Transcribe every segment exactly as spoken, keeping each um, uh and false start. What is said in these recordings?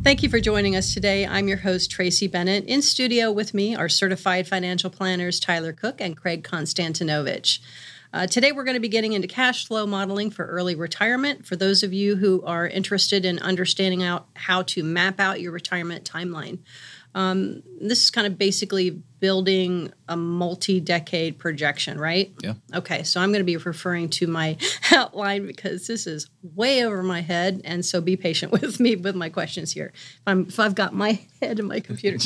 Thank you for joining us today. I'm your host, Tracy Bennett. In studio with me are certified financial planners Tyler Cook and Craig Konstantinovich. Uh, today, we're going to be getting into cash flow modeling for early retirement. For those of you who are interested in understanding out how to map out your retirement timeline, um, this is kind of basically building a multi-decade projection, right? Yeah. Okay, so I'm going to be referring to my outline because this is way over my head, and so be patient with me with my questions here. If, I'm, if I've got my head in my computer.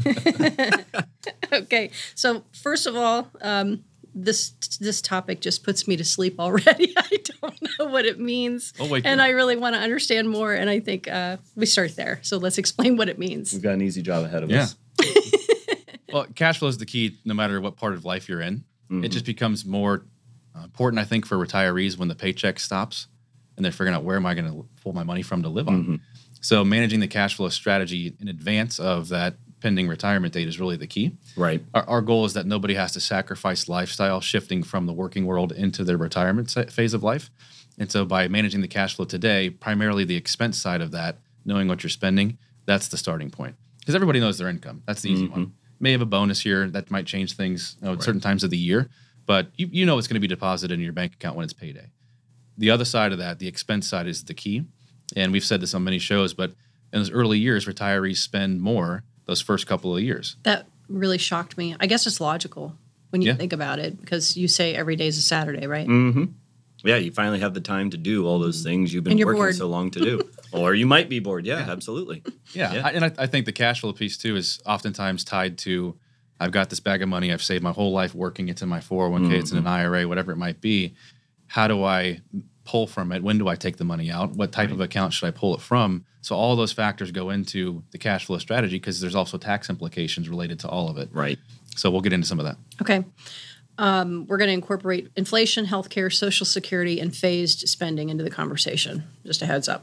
Okay, so first of all, um, This this topic just puts me to sleep already. I don't know what it means, Oh, wait, and yeah. I really want to understand more. And I think uh, we start there. So let's explain what it means. We've got an easy job ahead of Yeah. us. Well, cash flow is the key no matter what part of life you're in. Mm-hmm. It just becomes more uh, important, I think, for retirees when the paycheck stops and they're figuring out where am I going to pull my money from to live on. Mm-hmm. So managing the cash flow strategy in advance of that pending retirement date is really the key. Right. Our, our goal is that nobody has to sacrifice lifestyle shifting from the working world into their retirement sa- phase of life. And so by managing the cash flow today, primarily the expense side of that, knowing what you're spending, that's the starting point. Because everybody knows their income. That's the easy Mm-hmm. one. May have a bonus here that might change things you know, at certain times of the year, but you, you know it's going to be deposited in your bank account when it's payday. The other side of that, the expense side, is the key. And we've said this on many shows, but in those early years, retirees spend more those first couple of years. That really shocked me. I guess it's logical when you Yeah. think about it, because you say every day is a Saturday, right? Mm-hmm. Yeah, you finally have the time to do all those things you've been And you're working bored. so long to do. Or you might be bored. Yeah, absolutely. Yeah, Yeah. I, and I, I think the cash flow piece too is oftentimes tied to, I've got this bag of money, I've saved my whole life working into my four oh one k, it's in an I R A, whatever it might be. How do I pull from it? When do I take the money out? What type of account should I pull it from? So all those factors go into the cash flow strategy because there's also tax implications related to all of it. Right. So we'll get into some of that. Okay. Um, we're going to incorporate inflation, healthcare, Social Security, and phased spending into the conversation. Just a heads up.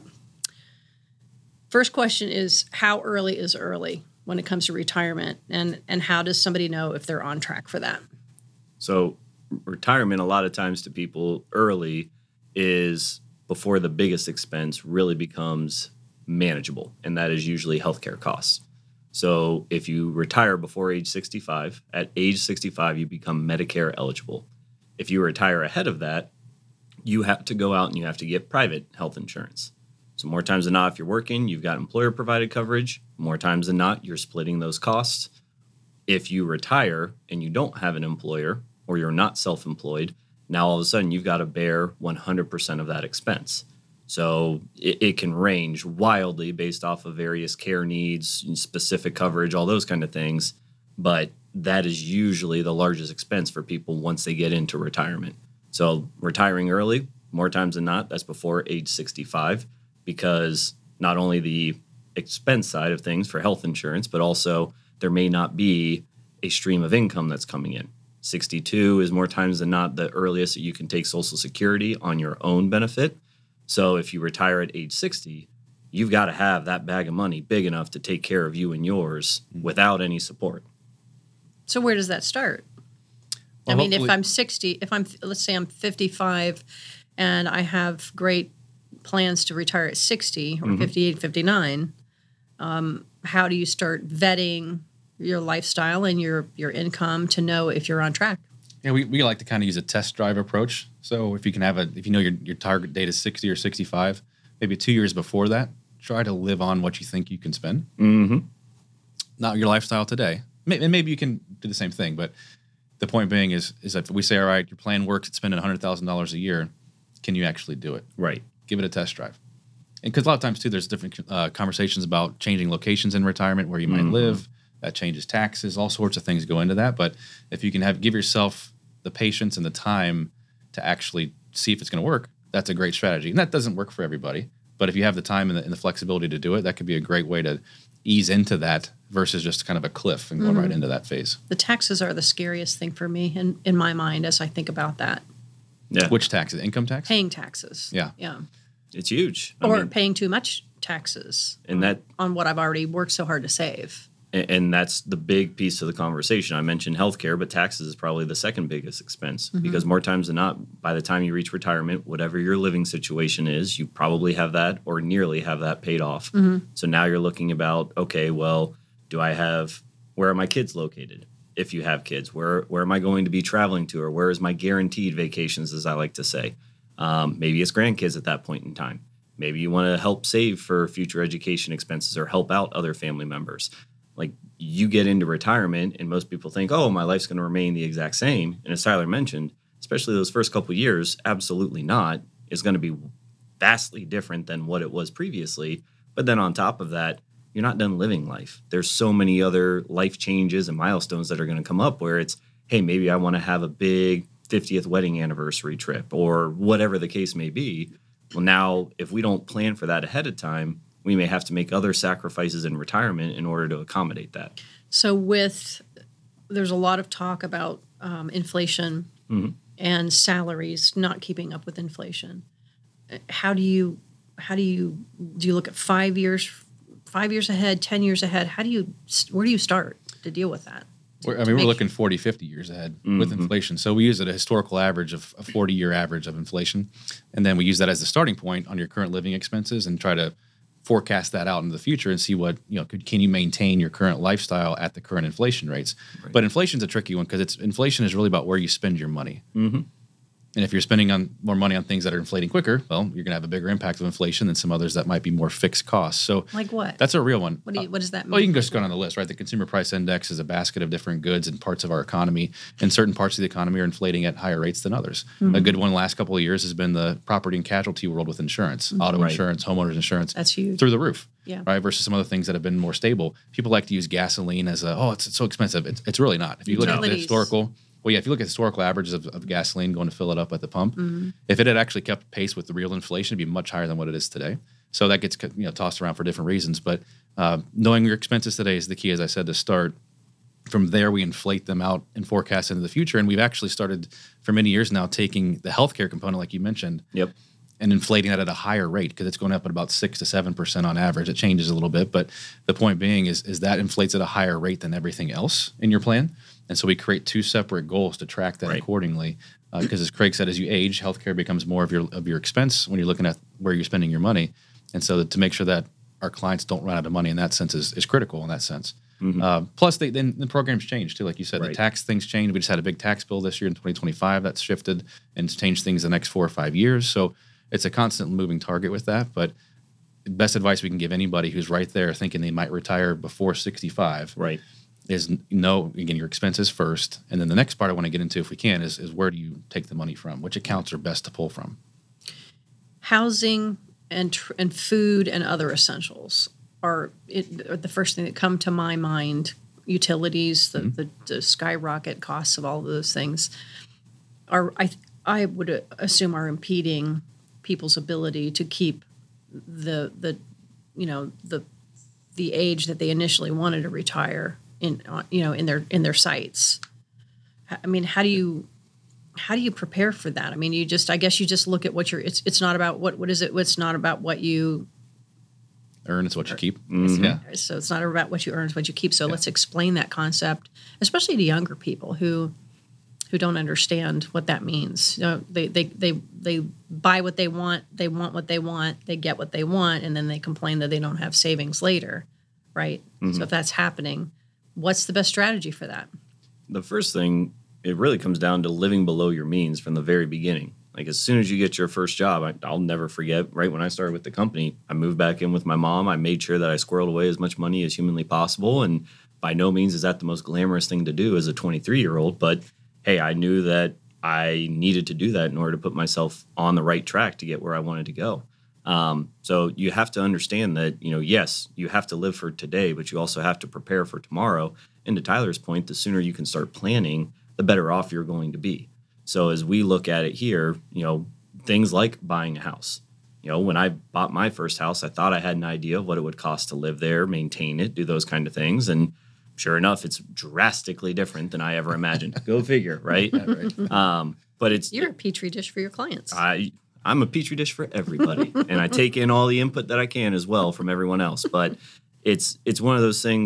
First question is, how early is early when it comes to retirement? And, and how does somebody know if they're on track for that? So retirement, a lot of times to people early, is before the biggest expense really becomes manageable, and that is usually healthcare costs. So if you retire before age sixty-five, at age sixty-five, you become Medicare eligible. If you retire ahead of that, you have to go out and you have to get private health insurance. So more times than not, if you're working, you've got employer-provided coverage. More times than not, you're splitting those costs. If you retire and you don't have an employer or you're not self-employed, now all of a sudden you've got to bear one hundred percent of that expense. So it, it can range wildly based off of various care needs, specific coverage, all those kind of things. But that is usually the largest expense for people once they get into retirement. So retiring early, more times than not, that's before age sixty-five, because not only the expense side of things for health insurance, but also there may not be a stream of income that's coming in. sixty-two is more times than not the earliest that you can take Social Security on your own benefit. So if you retire at age sixty, you've got to have that bag of money big enough to take care of you and yours without any support. So where does that start? Well, I mean, if hopefully- I'm sixty, if I'm, let's say I'm fifty-five and I have great plans to retire at sixty or fifty-eight, fifty-nine, um, how do you start vetting your lifestyle and your, your income to know if you're on track? Yeah, we, we like to kind of use a test drive approach. So if you can have a, if you know your, your target date is sixty or sixty-five, maybe two years before that, try to live on what you think you can spend. Mm-hmm. Not your lifestyle today. May- And maybe you can do the same thing, but the point being is, is that if we say, all right, your plan works at spending one hundred thousand dollars a year, can you actually do it? Right. Give it a test drive. And because a lot of times, too, there's different uh, conversations about changing locations in retirement, where you might live. That changes taxes. All sorts of things go into that. But if you can have give yourself the patience and the time to actually see if it's going to work, that's a great strategy. And that doesn't work for everybody. But if you have the time and the, and the flexibility to do it, that could be a great way to ease into that versus just kind of a cliff and going right into that phase. The taxes are the scariest thing for me in, in my mind as I think about that. Yeah. Which taxes? Income tax? Paying taxes. Yeah. Yeah. It's huge. I Or mean, paying too much taxes and that on what I've already worked so hard to save. And, and that's the big piece of the conversation. I mentioned healthcare, but taxes is probably the second biggest expense mm-hmm. because more times than not, by the time you reach retirement, whatever your living situation is, you probably have that or nearly have that paid off. Mm-hmm. So now you're looking about, okay, well, do I have, where are my kids located? If you have kids, where where am I going to be traveling to, or where is my guaranteed vacations, as I like to say? Um, maybe it's grandkids at that point in time. Maybe you want to help save for future education expenses or help out other family members. Like you get into retirement and most people think, oh, my life's going to remain the exact same. And as Tyler mentioned, especially those first couple of years, absolutely not. It's going to be vastly different than what it was previously. But then on top of that, you're not done living life. There's so many other life changes and milestones that are going to come up where it's, hey, maybe I want to have a big fiftieth wedding anniversary trip or whatever the case may be. Well, now, if we don't plan for that ahead of time, we may have to make other sacrifices in retirement in order to accommodate that. So with, there's a lot of talk about um, inflation mm-hmm. and salaries not keeping up with inflation. How do you, how do you, do you look at five years Five years ahead, ten years ahead, how do you, where do you start to deal with that? To, I mean, we're looking forty, fifty years ahead mm-hmm. with inflation. So we use a historical average of a forty-year average of inflation. And then we use that as the starting point on your current living expenses and try to forecast that out into the future and see what, you know, could, can you maintain your current lifestyle at the current inflation rates? Right. But inflation's a tricky one because it's inflation is really about where you spend your money. Mm-hmm. And if you're spending on more money on things that are inflating quicker, well, you're going to have a bigger impact of inflation than some others that might be more fixed costs. So, like what? That's a real one. What do you, what does that mean? Well, you can just go down the list, right? The Consumer Price Index is a basket of different goods and parts of our economy, and certain parts of the economy are inflating at higher rates than others. Mm-hmm. A good one the last couple of years has been the property and casualty world with insurance, mm-hmm. auto right. insurance, homeowners insurance. That's huge. Through the roof. Yeah. Right. Versus some other things that have been more stable. People like to use gasoline as a, oh, it's, it's so expensive. It's, it's really not. If you look Utilities. at the historical. Well, yeah, if you look at historical averages of, of gasoline going to fill it up at the pump, mm-hmm. if it had actually kept pace with the real inflation, it'd be much higher than what it is today. So that gets you know tossed around for different reasons. But uh, knowing your expenses today is the key, as I said, to start. From there, we inflate them out and forecast into the future. And we've actually started for many years now taking the healthcare component, like you mentioned, yep. and inflating that at a higher rate because it's going up at about six to seven percent on average. It changes a little bit, but the point being is, is that inflates at a higher rate than everything else in your plan. And so we create two separate goals to track that right. accordingly. Because uh, as Craig said, as you age, healthcare becomes more of your of your expense when you're looking at where you're spending your money. And so that to make sure that our clients don't run out of money in that sense is, is critical in that sense. Mm-hmm. Uh, plus, they, then the programs change too. Like you said, right. the tax things change. We just had a big tax bill this year in twenty twenty-five that's shifted and it's changed things the next four or five years. So it's a constant moving target with that. But the best advice we can give anybody who's right there thinking they might retire before sixty-five right. is know, again, your expenses first. And then the next part I want to get into, if we can, is, is where do you take the money from? Which accounts are best to pull from? Housing and tr- and food and other essentials are, it, are the first thing that come to my mind. Utilities, the, mm-hmm. the, the skyrocket costs of all of those things are, I I would assume, are impeding people's ability to keep the the you know the the age that they initially wanted to retire in you know in their in their sights. I mean, how do you how do you prepare for that? I mean, you just I guess you just look at what you're. It's it's not about what what is it? It's not about what you earn. It's what you keep. Mm-hmm. Yeah. So it's not about what you earn. It's what you keep. So yeah. let's explain that concept, especially to younger people who who don't understand what that means. You know, they they they they buy what they want. They want what they want. They get what they want, and then they complain that they don't have savings later, right? Mm-hmm. So if that's happening, what's the best strategy for that? The first thing, it really comes down to living below your means from the very beginning. Like as soon as you get your first job, I, I'll never forget, right when I started with the company, I moved back in with my mom. I made sure that I squirreled away as much money as humanly possible. And by no means is that the most glamorous thing to do as a twenty-three-year-old. But, hey, I knew that I needed to do that in order to put myself on the right track to get where I wanted to go. Um, so you have to understand that, you know, yes, you have to live for today, but you also have to prepare for tomorrow. And to Tyler's point, the sooner you can start planning, the better off you're going to be. So as we look at it here, you know, things like buying a house. You know, when I bought my first house, I thought I had an idea of what it would cost to live there, maintain it, do those kind of things. And sure enough, it's drastically different than I ever imagined. Go figure, right? Yeah, right. Um, but it's You're a petri dish for your clients. I, I'm a petri dish for everybody. And I take in all the input that I can as well from everyone else. But it's it's one of those things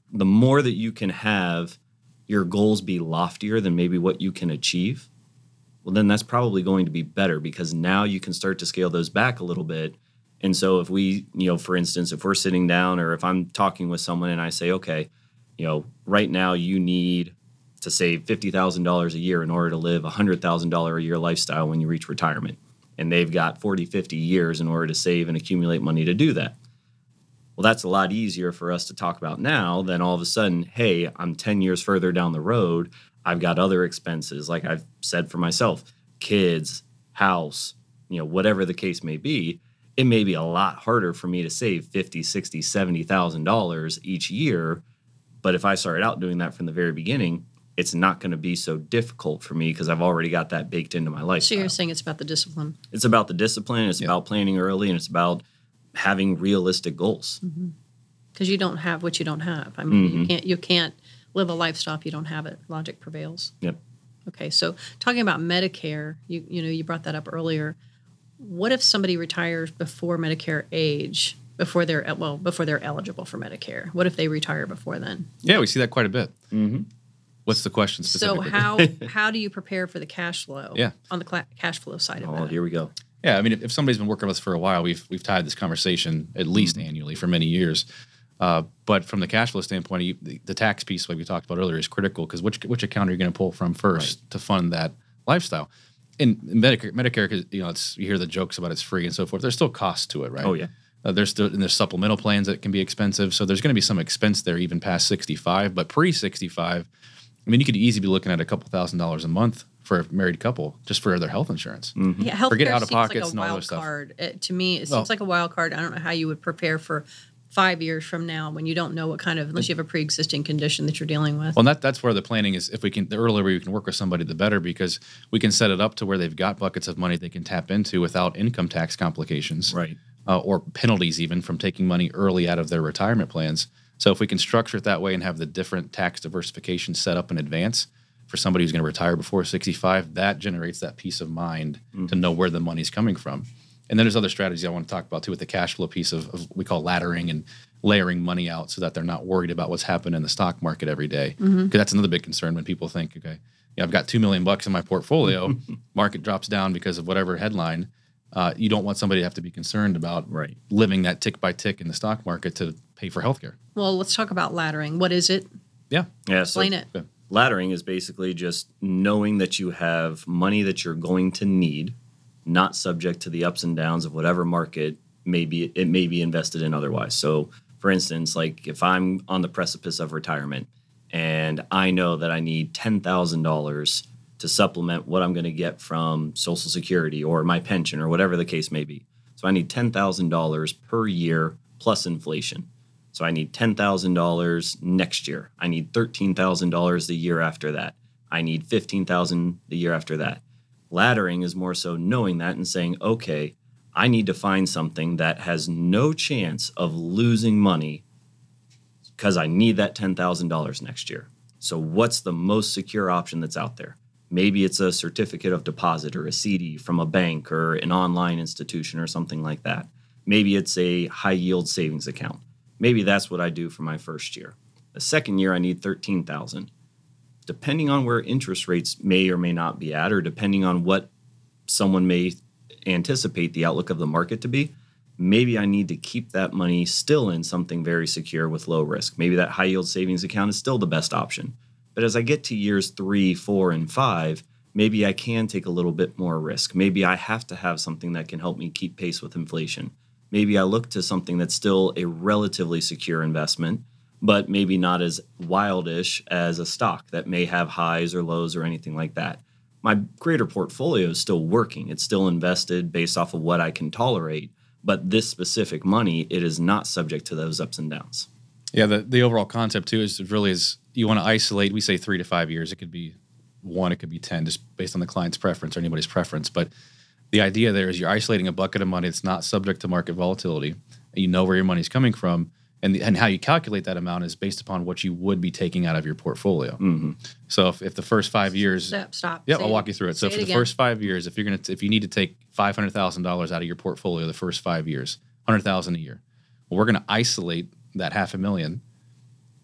the more that you can have your goals be loftier than maybe what you can achieve, well, then that's probably going to be better because now you can start to scale those back a little bit. And so if we, you know, for instance, if we're sitting down or if I'm talking with someone and I say, okay, you know, right now you need to save fifty thousand dollars a year in order to live a one hundred thousand dollars a year lifestyle when you reach retirement. And they've got forty, fifty years in order to save and accumulate money to do that. Well, that's a lot easier for us to talk about now than all of a sudden, hey, I'm ten years further down the road. I've got other expenses, like I've said for myself, kids, house, you know, whatever the case may be. It may be a lot harder for me to save fifty, sixty, seventy thousand dollars each year. But if I started out doing that from the very beginning, it's not going to be so difficult for me because I've already got that baked into my lifestyle. So you're saying it's about the discipline. It's about the discipline. It's Yeah. about planning early, and it's about having realistic goals. Because you don't have what you don't have. I mean, you Mhm. can't you can't live a lifestyle if you don't have it. Logic prevails. Yep. Okay, so talking about Medicare, you you know you brought that up earlier. What if somebody retires before Medicare age, before they're well before they're eligible for Medicare? What if they retire before then? Yeah, we see that quite a bit. Mm-hmm. What's the question So specifically? how how do you prepare for the cash flow? Yeah. On the cla- cash flow side of Oh, that. here we go. Yeah, I mean, if, if somebody's been working with us for a while, we've we've tied this conversation at least annually for many years. Uh, but from the cash flow standpoint, you, the, the tax piece, like we talked about earlier, is critical because which which account are you going to pull from first Right. to fund that lifestyle? In Medicare, Medicare, 'cause, you know, it's you hear the jokes about it's free and so forth. There's still costs to it, right? Oh, yeah. Uh, there's still and there's supplemental plans that can be expensive, so there's going to be some expense there even past sixty-five. But pre sixty-five, I mean, you could easily be looking at a couple thousand dollars a month for a married couple just for their health insurance. Yeah, healthcare Forget seems out-of-pockets like a and all wild those stuff. card. It, to me, it Well- seems like a wild card. I don't know how you would prepare for five years from now when you don't know what kind of, unless you have a pre-existing condition that you're dealing with. Well, that that's where the planning is. If we can, the earlier we can work with somebody, the better, because we can set it up to where they've got buckets of money they can tap into without income tax complications, Right. uh, or penalties even from taking money early out of their retirement plans. So if we can structure it that way and have the different tax diversification set up in advance for somebody who's going to retire before sixty-five, that generates that peace of mind to know where the money's coming from. And then there's other strategies I want to talk about too with the cash flow piece of, of we call laddering and layering money out so that they're not worried about what's happening in the stock market every day. Because that's another big concern when people think, okay, yeah, I've got two million bucks in my portfolio, market drops down because of whatever headline. Uh, you don't want somebody to have to be concerned about Right. living that tick by tick in the stock market to pay for healthcare. Well, let's talk about laddering. What is it? Yeah. Yeah. So Explain it. laddering is basically just knowing that you have money that you're going to need, not subject to the ups and downs of whatever market maybe it may be invested in otherwise. So, for instance, like if I'm on the precipice of retirement and I know that I need ten thousand dollars to supplement what I'm going to get from Social Security or my pension or whatever the case may be. So I need ten thousand dollars per year plus inflation. So I need ten thousand dollars next year. I need thirteen thousand dollars the year after that. I need fifteen thousand dollars the year after that. Laddering is more so knowing that and saying, okay, I need to find something that has no chance of losing money because I need that ten thousand dollars next year. So what's the most secure option that's out there? Maybe it's a certificate of deposit or a C D from a bank or an online institution or something like that. Maybe it's a high yield savings account. Maybe that's what I do for my first year. The second year, I need thirteen thousand dollars. Depending on where interest rates may or may not be at, or depending on what someone may anticipate the outlook of the market to be, maybe I need to keep that money still in something very secure with low risk. Maybe that high yield savings account is still the best option. But as I get to years three, four, and five, maybe I can take a little bit more risk. Maybe I have to have something that can help me keep pace with inflation. Maybe I look to something that's still a relatively secure investment, but maybe not as wildish as a stock that may have highs or lows or anything like that. My greater portfolio is still working. It's still invested based off of what I can tolerate, but this specific money, it is not subject to those ups and downs. Yeah, the, the overall concept too is really is you want to isolate. We say three to five years. It could be one, it could be ten, just based on the client's preference or anybody's preference. But the idea there is you're isolating a bucket of money that's not subject to market volatility. And you know where your money's coming from, and the, and how you calculate that amount is based upon what you would be taking out of your portfolio. Mm-hmm. So if, if the first five years, Stop. Stop. yeah, Say I'll it- walk you through it. So say for the again. first five years, if you're gonna if you need to take five hundred thousand dollars out of your portfolio the first five years, hundred thousand a year, well, we're gonna isolate that half a million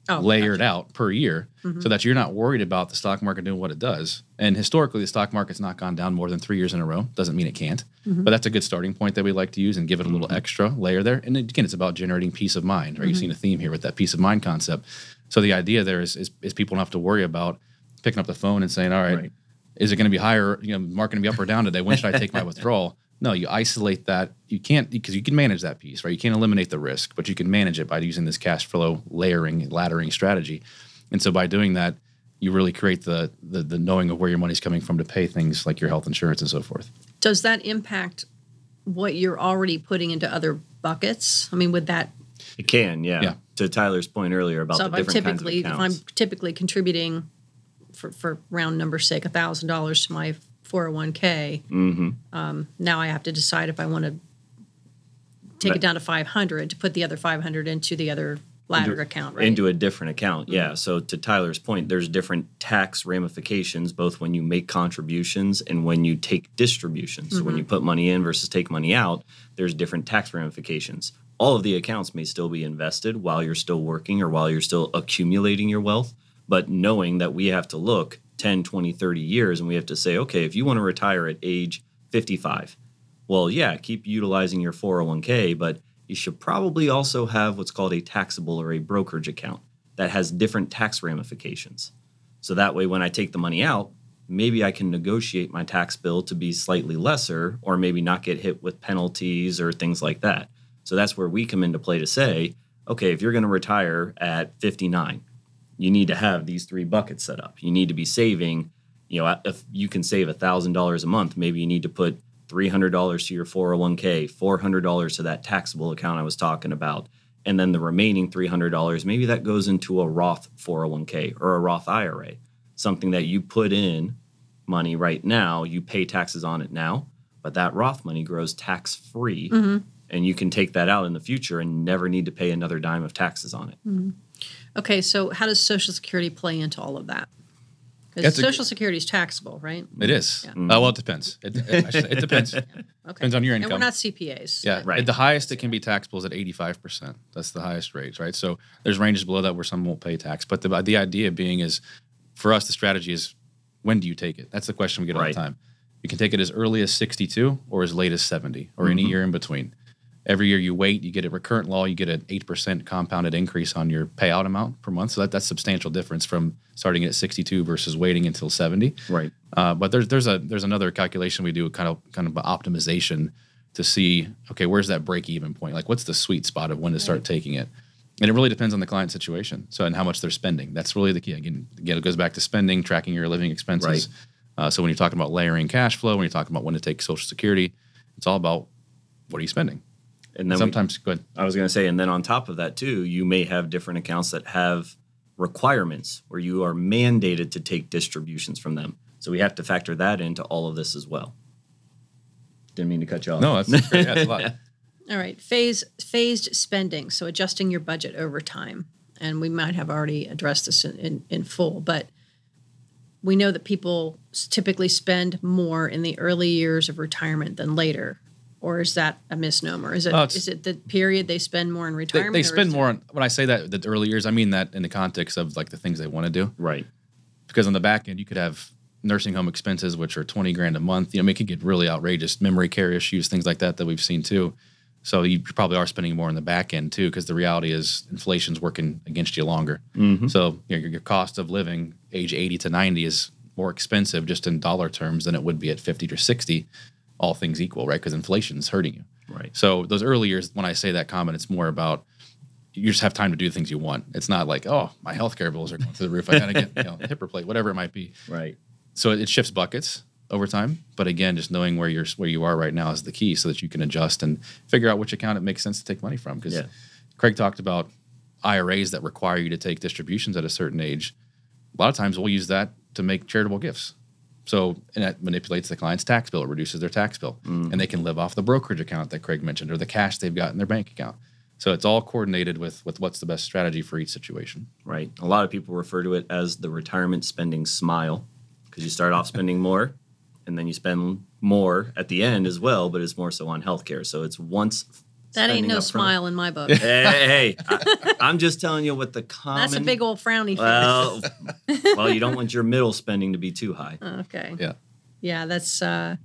oh, layered gotcha. out per year Mm-hmm. so that you're not worried about the stock market doing what it does. And historically, the stock market's not gone down more than three years in a row. Doesn't mean it can't, Mm-hmm. but that's a good starting point that we like to use and give it a little Mhm. extra layer there. And again, it's about generating peace of mind, right? Mhm. You've seen a theme here with that peace of mind concept. So the idea there is, is, is people don't have to worry about picking up the phone and saying, all right, Right. is it going to be higher, you know, market going to be up or down today? When should I take my withdrawal? No, you isolate that. You can't, because you can manage that piece, right? You can't eliminate the risk, but you can manage it by using this cash flow layering, laddering strategy. And so by doing that, you really create the, the the knowing of where your money's coming from to pay things like your health insurance and so forth. Does that impact what you're already putting into other buckets? I mean, would that It can, yeah. Yeah. To Tyler's point earlier about so the if I'm different kinds of typically if accounts. I'm typically contributing for, for round number's sake a thousand dollars to my four oh one k, Mm-hmm. um, now I have to decide if I want to take Right. it down to five hundred to put the other five hundred into the other ladder Into- account, right? Into a different account, Mm-hmm. yeah. So to Tyler's point, there's different tax ramifications both when you make contributions and when you take distributions. So when Mhm. you put money in versus take money out, there's different tax ramifications. All of the accounts may still be invested while you're still working or while you're still accumulating your wealth, but knowing that we have to look ten, twenty, thirty years and we have to say, okay, if you want to retire at age fifty-five, well, yeah, keep utilizing your four oh one k, but you should probably also have what's called a taxable or a brokerage account that has different tax ramifications. So that way, when I take the money out, maybe I can negotiate my tax bill to be slightly lesser or maybe not get hit with penalties or things like that. So that's where we come into play to say, okay, if you're going to retire at fifty-nine, you need to have these three buckets set up. You need to be saving, you know, if you can save one thousand dollars a month, maybe you need to put three hundred dollars to your four oh one k, four hundred dollars to that taxable account I was talking about, and then the remaining three hundred dollars, maybe that goes into a Roth four oh one k or a Roth I R A, something that you put in money right now, you pay taxes on it now, but that Roth money grows tax-free, Mm-hmm. and you can take that out in the future and never need to pay another dime of taxes on it. Mm-hmm. Okay, so how does Social Security play into all of that? Because That's a- Social Security is taxable, right? It is. Yeah. Uh, well, it depends. It, it, I should- it depends. Okay. Depends on your And income. we're not C P As. Yeah, Right. the highest it can be taxable is at eighty-five percent. That's the highest rate, right? So there's ranges below that where some won't pay tax. But the, the idea being is, for us, the strategy is, when do you take it? That's the question we get all Right. the time. You can take it as early as sixty-two or as late as seventy or any Mhm. year in between. Every year you wait, you get a recurrent law, you get an eight percent compounded increase on your payout amount per month. So that, that's substantial difference from starting at sixty-two versus waiting until seventy. Right. Uh, but there's there's a there's another calculation we do, kind of kind of optimization to see, okay, where's that break even point? Like, what's the sweet spot of when to start taking it? And it really depends on the client situation. So and how much they're spending. That's really the key. Again, again, it goes back to spending, tracking your living expenses. Right. Uh, so when you're talking about layering cash flow, when you're talking about when to take Social Security, it's all about what are you spending. And then we- Sometimes, go ahead. I was going to say, and then on top of that too, you may have different accounts that have requirements where you are mandated to take distributions from them. So we have to factor that into all of this as well. Didn't mean to cut you off. No, that's great. Yeah, that's a lot. All right, phase phased spending, so adjusting your budget over time, and we might have already addressed this in, in, in full, but we know that people s- typically spend more in the early years of retirement than later, or is that a misnomer? Is it Oh, it's- is it the period they spend more in They, retirement? they or spend is it- more on, when I say that, the early years, I mean that in the context of like the things they want to do. Right. Because on the back end, you could have nursing home expenses, which are twenty grand a month. You know, it could get really outrageous, memory care issues, things like that that we've seen too. So you probably are spending more on the back end too, because the reality is inflation's working against you longer. Mhm. So you know, your, your cost of living age eighty to ninety is more expensive just in dollar terms than it would be at fifty or sixty, all things equal, right? Because inflation's hurting you. Right. So those early years, when I say that comment, it's more about you just have time to do the things you want. It's not like, oh, my healthcare bills are going through the roof. I got to get you know, hip replacement, whatever it might be. Right. So it shifts buckets over time. But again, just knowing where you're where you are right now is the key, so that you can adjust and figure out which account it makes sense to take money from. Because Yeah. Craig talked about I R As that require you to take distributions at a certain age. A lot of times we'll use that to make charitable gifts. So and that manipulates the client's tax bill. It reduces their tax bill. Mm. And they can live off the brokerage account that Craig mentioned or the cash they've got in their bank account. So it's all coordinated with with what's the best strategy for each situation. Right. A lot of people refer to it as the retirement spending smile because you start off spending more and then you spend more at the end as well, but it's more so on healthcare. So it's once That ain't spending no up front. smile in my book. Hey, hey, hey. I, I'm just telling you what the common. That's a big old frowny face. Well, well, you don't want your middle spending to be too high. Okay. Yeah. Yeah, that's uh,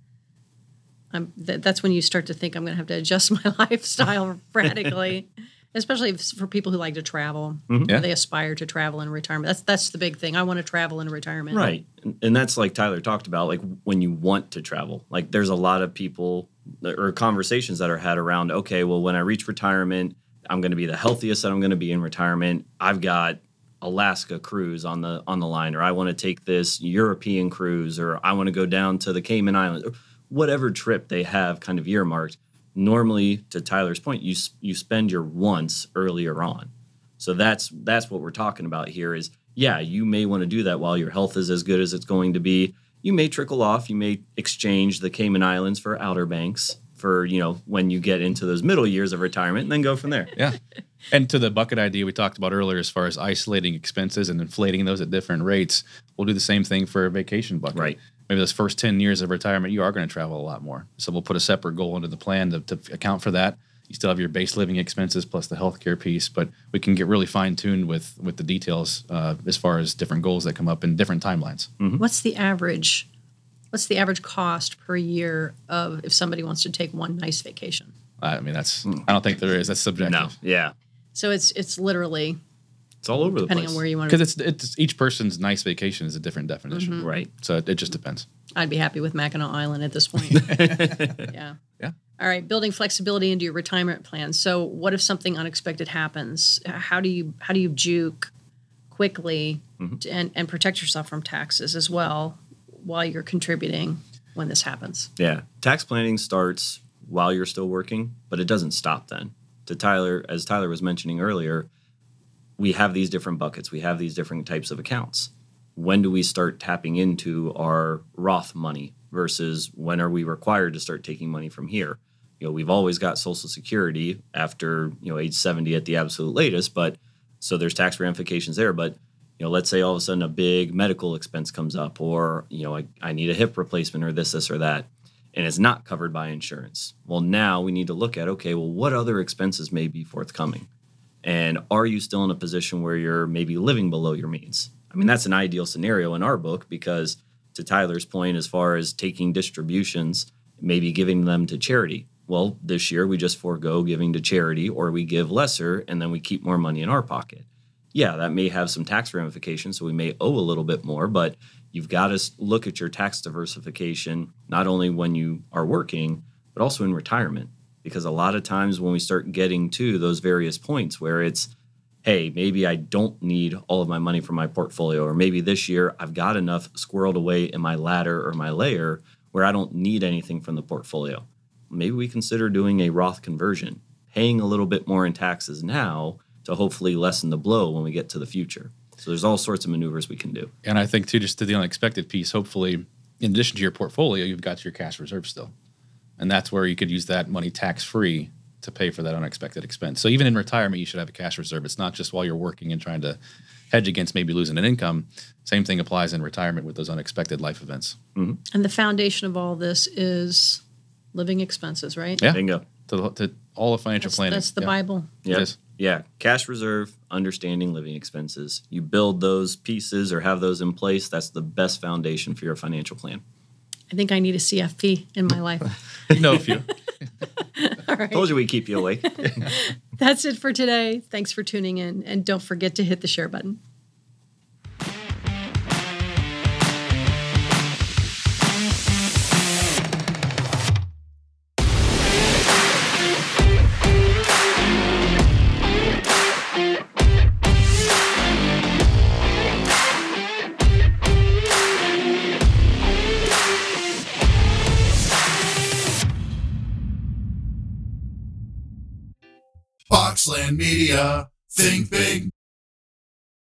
I'm. Th- that's when you start to think I'm going to have to adjust my lifestyle radically, especially if, for people who like to travel. Mhm. Yeah. They aspire to travel in retirement. That's that's the big thing. I want to travel in retirement. Right. And, and that's like Tyler talked about, like when you want to travel. Like there's a lot of people that, or conversations that are had around, okay, well, when I reach retirement, I'm going to be the healthiest that I'm going to be in retirement. I've got Alaska cruise on the on the line, or I want to take this European cruise, or I want to go down to the Cayman Islands, or whatever trip they have kind of earmarked. Normally, to Tyler's point, you s- you spend your wants earlier on. So that's that's what we're talking about here is, yeah, you may want to do that while your health is as good as it's going to be. You may trickle off. You may exchange the Cayman Islands for Outer Banks for, you know, when you get into those middle years of retirement, and then go from there. Yeah. And to the bucket idea we talked about earlier, as far as isolating expenses and inflating those at different rates, we'll do the same thing for a vacation bucket. Right. Maybe those first ten years of retirement, you are going to travel a lot more. So we'll put a separate goal into the plan to, to account for that. You still have your base living expenses plus the healthcare piece, but we can get really fine tuned with with the details uh, as far as different goals that come up in different timelines. What's the average? What's the average cost per year of if somebody wants to take one nice vacation? I mean, that's I don't think there is. That's subjective. No, yeah. So it's it's literally It's all over the depending place. on where you want to. Because it's it's each person's nice vacation is a different definition, Right. So it, it just depends. I'd be happy with Mackinac Island at this point. yeah. Yeah. All right, building flexibility into your retirement plan. So, what if something unexpected happens? How do you how do you juke quickly to, and and protect yourself from taxes as well while you're contributing when this happens? Yeah. Tax planning starts while you're still working, but it doesn't stop then. To Tyler, as Tyler was mentioning earlier, we have these different buckets. We have these different types of accounts. When do we start tapping into our Roth money versus when are we required to start taking money from here? You know, we've always got Social Security after, you know, age seventy at the absolute latest, but so there's tax ramifications there. But, you know, let's say all of a sudden a big medical expense comes up, or, you know, I, I need a hip replacement or this, this, or that, and it's not covered by insurance. Well, now we need to look at, okay, well, what other expenses may be forthcoming? And are you still in a position where you're maybe living below your means? I mean, that's an ideal scenario in our book because, to Tyler's point, as far as taking distributions, maybe giving them to charity. Well, this year we just forego giving to charity, or we give lesser and then we keep more money in our pocket. Yeah, that may have some tax ramifications, so we may owe a little bit more, but you've got to look at your tax diversification, not only when you are working, but also in retirement. Because a lot of times when we start getting to those various points where it's, hey, maybe I don't need all of my money from my portfolio, or maybe this year I've got enough squirreled away in my ladder or my layer where I don't need anything from the portfolio. Maybe we consider doing a Roth conversion, paying a little bit more in taxes now to hopefully lessen the blow when we get to the future. So there's all sorts of maneuvers we can do. And I think, too, just to the unexpected piece, hopefully, in addition to your portfolio, you've got your cash reserve still. And that's where you could use that money tax-free to pay for that unexpected expense. So even in retirement, you should have a cash reserve. It's not just while you're working and trying to hedge against maybe losing an income. Same thing applies in retirement with those unexpected life events. And the foundation of all this is living expenses, right? Yeah. Bingo. To, to all of financial That's, planning. that's the Yeah. Bible. It Yep. is. Yeah. Cash reserve, understanding living expenses. You build those pieces or have those in place. That's the best foundation for your financial plan. I think I need a C F P in my life. You know a few. All right. Told you we'd keep you awake. That's it for today. Thanks for tuning in. And don't forget to hit the share button. Boxland Media. Think big,